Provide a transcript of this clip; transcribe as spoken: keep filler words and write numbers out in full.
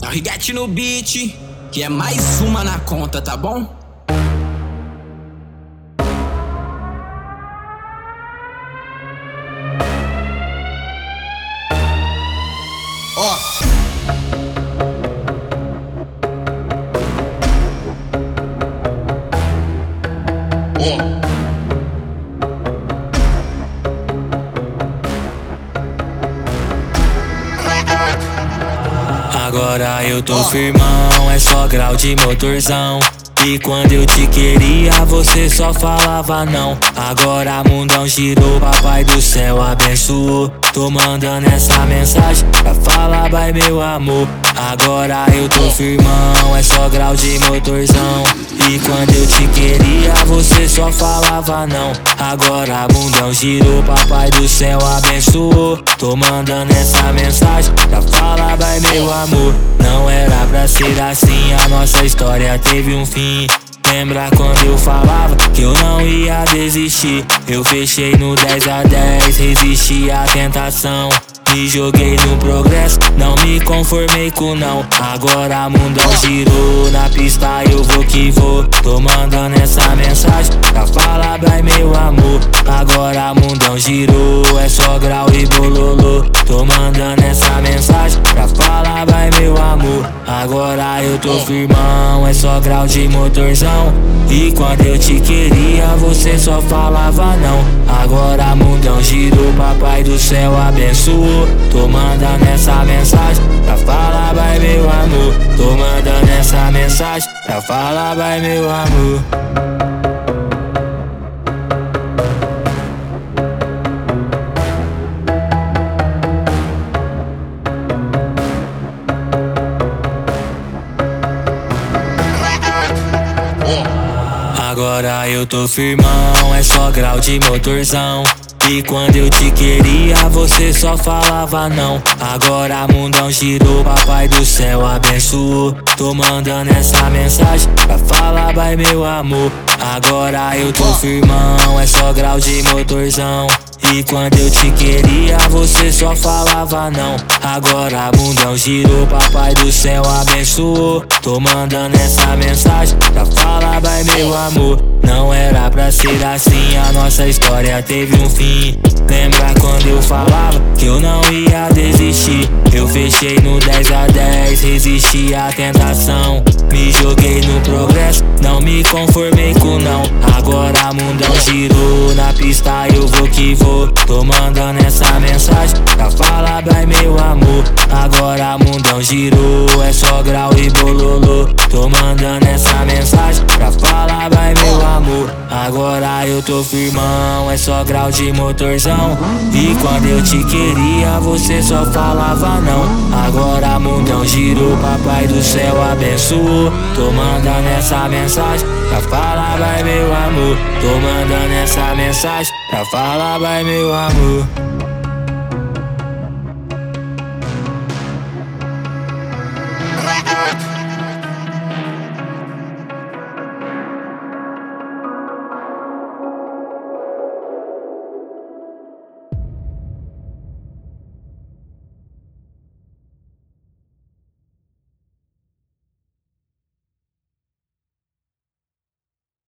É o Rigetti no beat, que é mais uma na conta, tá bom? Ó. Ó. Agora eu tô firmão, é só grau de motorzão. E quando eu te queria, você só falava não. Agora mundão girou, papai do céu abençoou. Tô mandando essa mensagem pra falar, vai meu amor. Agora eu tô firmão, é só grau de motorzão. E quando eu te queria, você só falava não. Agora mundão girou, papai do céu abençoou. Tô mandando essa mensagem pra falar, vai meu amor. Não era pra ser assim, a nossa história teve um fim. Lembra quando eu falava que eu não ia desistir? Eu fechei no dez a dez, resisti à tentação. Me joguei no progresso, não me conformei com não. Agora mundão girou, na pista eu vou que vou. Tô mandando essa mensagem pra falar, vai meu amor. Agora mundão girou, é só grau e bololô. Tô mandando essa mensagem pra falar, vai meu amor. Agora eu tô firmão, é só grau de motorzão. E quando eu te queria, você só falava não. Agora mundão girou, papai do céu abençoou. Tô mandando essa mensagem pra falar, vai meu amor. Tô mandando essa mensagem pra falar, vai meu amor. Agora eu tô firmão, é só grau de motorzão. E quando eu te queria, você só falava não. Agora mundão girou, papai do céu abençoou. Tô mandando essa mensagem pra falar, vai meu amor. Agora eu tô firmão, é só grau de motorzão. E quando eu te queria, você só falava não. Agora mundão girou, papai do céu abençoou. Tô mandando essa mensagem pra falar, vai meu amor. Não era pra ser assim, a nossa história teve um fim. Lembra quando eu falava que eu não ia desistir? Eu fechei no dez a dez, resisti à tentação. Me joguei no progresso, não me conformei com não. Agora mundão girou, na pista eu vou que vou. Tô mandando essa mensagem pra falar, vai meu amor. Agora mundão girou, é só grau e bololô. Tô mandando essa mensagem pra falar, vai meu amor. Agora eu tô firmão, é só grau de motorzão. E quando eu te queria, você só falava não. Agora mundão girou, papai do céu abençoou. Tô mandando essa mensagem pra falar, vai meu amor. Tô mandando essa mensagem pra falar, vai meu amor.